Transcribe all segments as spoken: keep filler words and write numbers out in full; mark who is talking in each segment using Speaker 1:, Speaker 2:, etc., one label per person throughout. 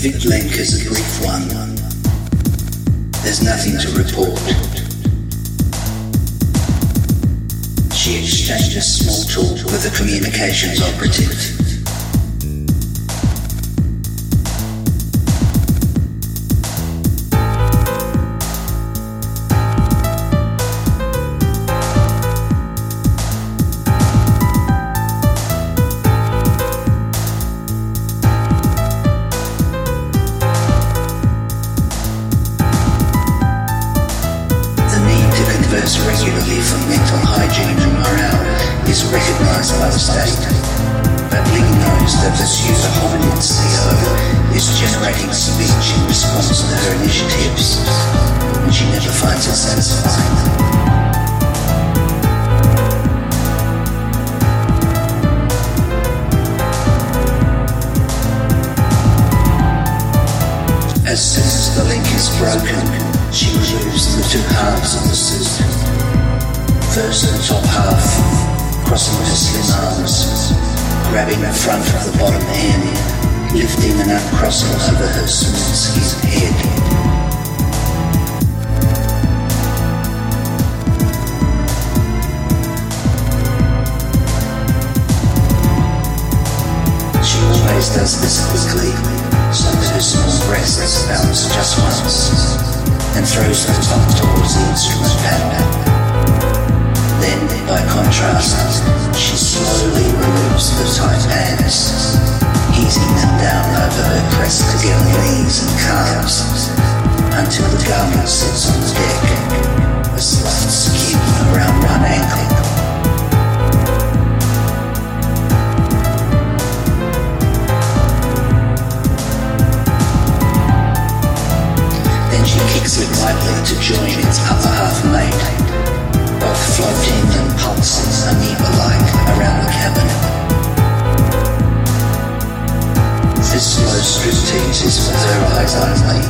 Speaker 1: Vidlink is a brief one. There's nothing to report. She exchanges small talk with the communications operative. Regularly for mental hygiene and morale is recognized by the state, but Lee knows that the pseudo hominid C E O is generating speech in response to her initiatives, and she never finds it satisfying. As soon as the link is broken, she removes the two halves of the suit. First the top half, crossing her slim arms, grabbing the front of the bottom hem, lifting and uncrossing over her smooth skinned head. She always does this quickly, so that her small breasts bounce just once, and throws the top towards the instrument panel. Then, by contrast, she slowly removes the tight pants, easing them down over her pressed together knees and calves, until the garment sits on the deck, a slight skew around one ankle. Then she kicks it lightly to join its upper half mate, both floating and pulsing amoeba-like around the cabin. This slow striptease is for her eyes only.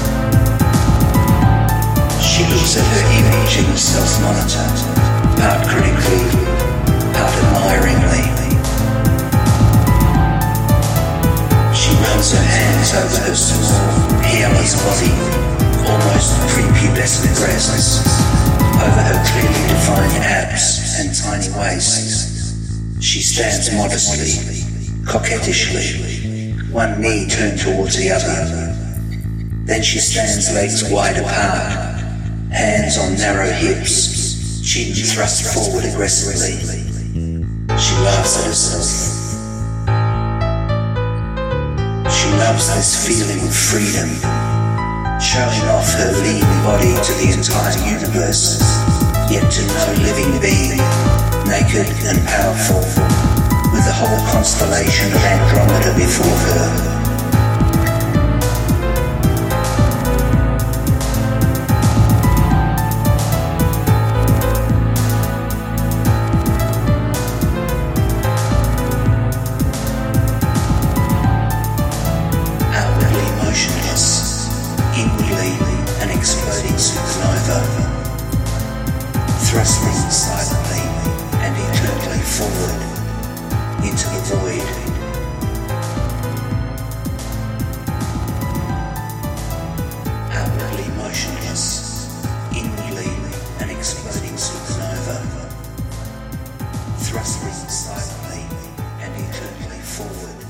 Speaker 1: She looks at her image in the self-monitor, part critically, part admiringly. She runs her hands over her small, hairless body, almost prepubescent breasts, over her clearly defined abs and tiny waist. She stands modestly, coquettishly, one knee turned towards the other. Then she stands legs wide apart, hands on narrow hips, chin thrust forward aggressively. She laughs at herself. She loves this feeling of freedom, showing off her lean body to the entire universe, yet to no living being, naked and powerful, with the whole constellation of Andromeda before her. Outwardly motionless, inwardly an exploding supernova, thrusting silently and eternally forward into the void. Outwardly motionless, inwardly an exploding supernova, thrusting silently and eternally forward